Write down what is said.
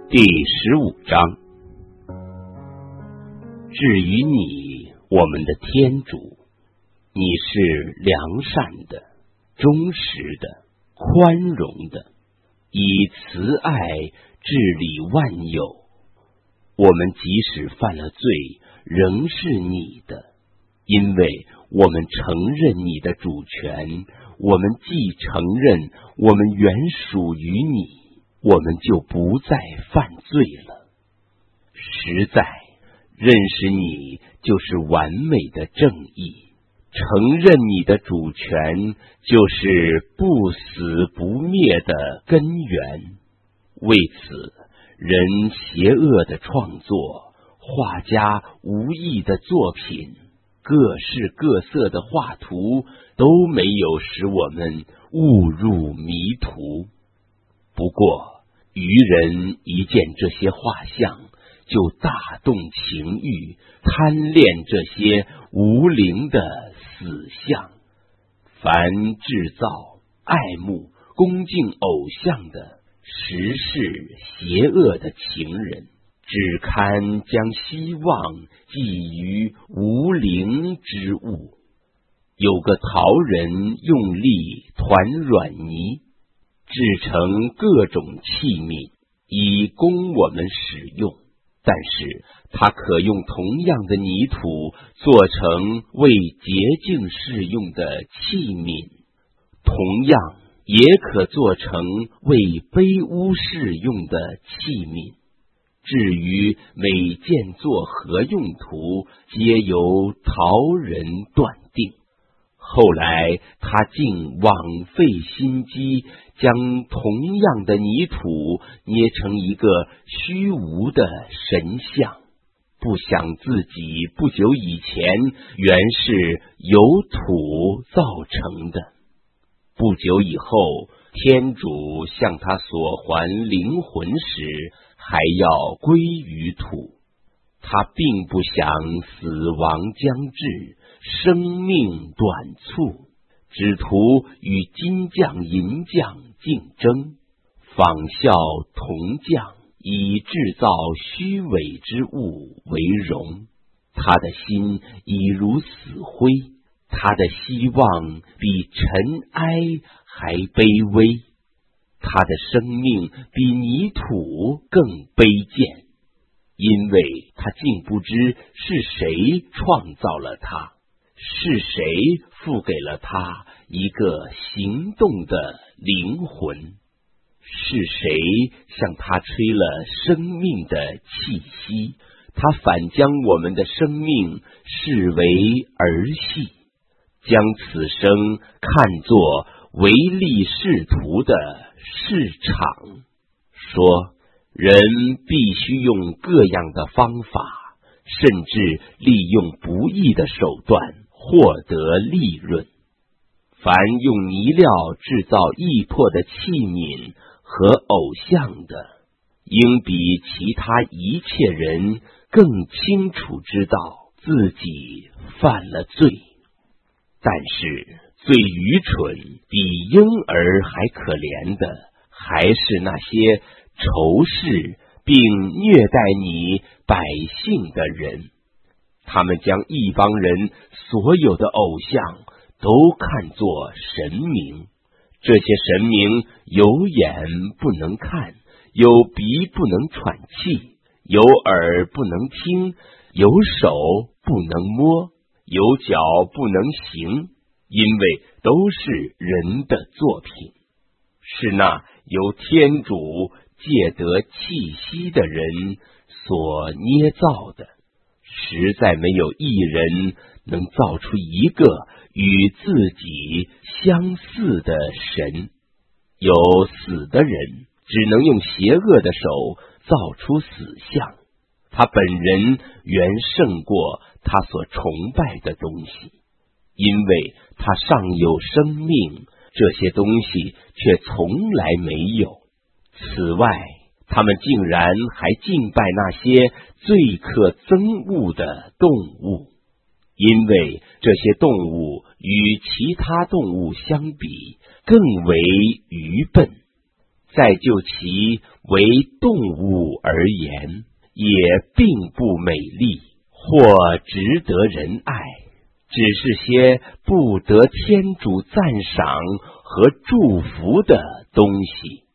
第15章。至于你，我们的天主，你是良善的、忠实的、宽容的，以慈爱治理万有。我们即使犯了罪，仍是你的，因为我们承认你的主权，我们既承认我们原属于你，我们就不再犯罪了。实在认识你就是完美的正义，承认你的主权就是不死不灭的根源。为此，人邪恶的创作，画家无意的作品，各式各色的画图，都没有使我们误入迷途。不过，愚人一见这些画像，就大动情欲，贪恋这些无灵的死像。凡制造、爱慕、恭敬偶像的，实是邪恶的情人，只堪将希望寄于无灵之物。有个陶人用力团软泥，制成各种器皿，以供我们使用。但是它可用同样的泥土做成为洁净适用的器皿，同样也可做成为卑污适用的器皿。至于每件作何用途，皆由陶人断定。后来他竟枉费心机，将同样的泥土捏成一个虚无的神像，不想自己不久以前原是由土造成的。不久以后，天主向他所还灵魂时，还要归于土。他并不想死亡将至，生命短促，只图与金匠银匠竞争，仿效铜匠，以制造虚伪之物为荣。他的心已如死灰，他的希望比尘埃还卑微，他的生命比泥土更卑贱，因为他竟不知是谁创造了他，是谁赋给了他一个行动的灵魂，是谁向他吹了生命的气息，他反将我们的生命视为儿戏，将此生看作唯利是图的市场，说人必须用各样的方法，甚至利用不义的手段获得利润。凡用泥料制造易破的器皿和偶像的，应比其他一切人更清楚知道自己犯了罪。但是最愚蠢、比婴儿还可怜的，还是那些仇视并虐待你百姓的人。他们将一帮人所有的偶像都看作神明，这些神明有眼不能看，有鼻不能喘气，有耳不能听，有手不能摸，有脚不能行，因为都是人的作品，是那由天主借得气息的人所捏造的。实在没有一人能造出一个与自己相似的神。有死的人只能用邪恶的手造出死像，他本人原胜过他所崇拜的东西，因为他尚有生命，这些东西却从来没有。此外，他们竟然还敬拜那些最可憎恶的动物，因为这些动物与其他动物相比更为愚笨。 再就其为动物而言，也并不美丽，或值得人爱，只是些不得天主赞赏和祝福的东西。